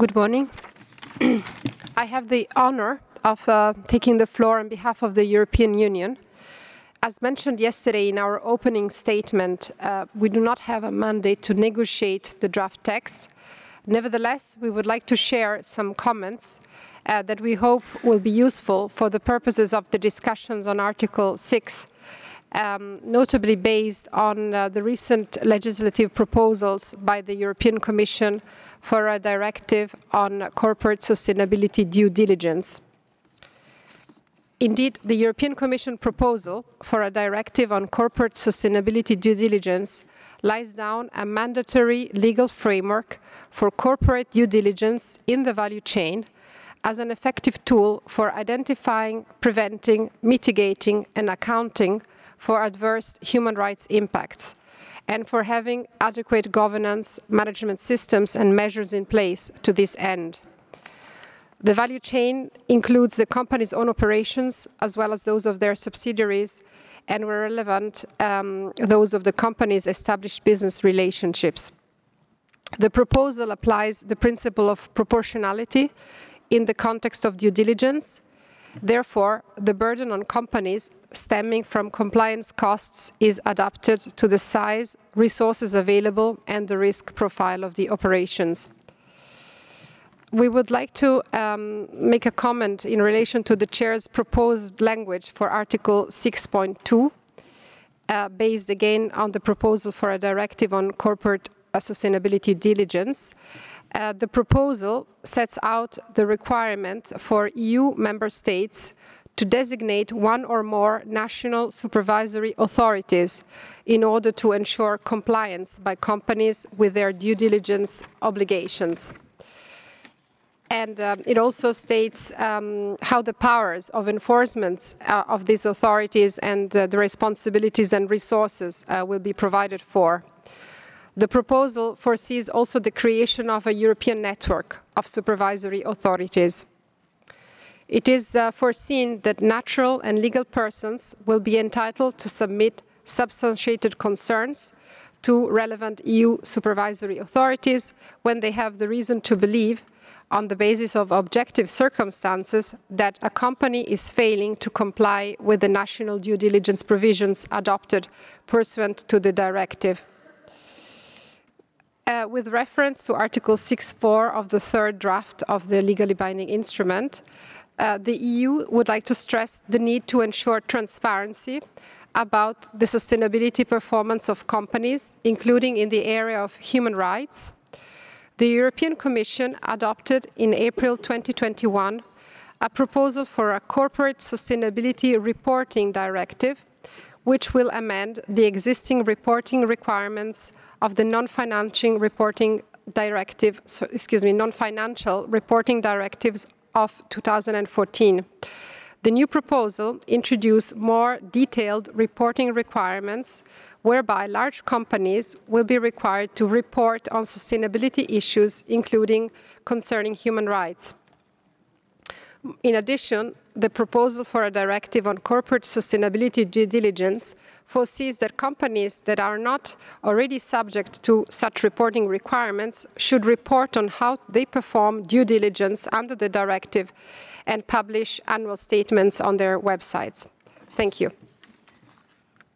Good morning. I have the honor of taking the floor on behalf of the European Union. As mentioned yesterday in our opening statement, we do not have a mandate to negotiate the draft text. Nevertheless, we would like to share some comments that we hope will be useful for the purposes of the discussions on Article 6, notably based on the recent legislative proposals by the European Commission for a directive on corporate sustainability due diligence. Indeed, the European Commission proposal for a directive on corporate sustainability due diligence lies down a mandatory legal framework for corporate due diligence in the value chain as an effective tool for identifying, preventing, mitigating, and accounting for adverse human rights impacts, and for having adequate governance, management systems, and measures in place to this end. The value chain includes the company's own operations, as well as those of their subsidiaries, and where relevant, those of the company's established business relationships. The proposal applies the principle of proportionality in the context of due diligence. Therefore, the burden on companies stemming from compliance costs is adapted to the size, resources available, and the risk profile of the operations. We would like to make a comment in relation to the Chair's proposed language for Article 6.2, based again on the proposal for a directive on corporate sustainability diligence. The proposal sets out the requirement for EU member states to designate one or more national supervisory authorities in order to ensure compliance by companies with their due diligence obligations. And it also states how the powers of enforcement of these authorities and the responsibilities and resources will be provided for. The proposal foresees also the creation of a European network of supervisory authorities. It is foreseen that natural and legal persons will be entitled to submit substantiated concerns to relevant EU supervisory authorities when they have the reason to believe, on the basis of objective circumstances, that a company is failing to comply with the national due diligence provisions adopted pursuant to the directive. With reference to Article 6.4 of the third draft of the legally binding instrument, the EU would like to stress the need to ensure transparency about the sustainability performance of companies, including in the area of human rights. The European Commission adopted in April 2021 a proposal for a corporate sustainability reporting directive, which will amend the existing reporting requirements of the non-financial reporting directives of 2014. The new proposal introduced more detailed reporting requirements whereby large companies will be required to report on sustainability issues, including concerning human rights. In addition, the proposal for a directive on corporate sustainability due diligence foresees that companies that are not already subject to such reporting requirements should report on how they perform due diligence under the directive and publish annual statements on their websites. Thank you.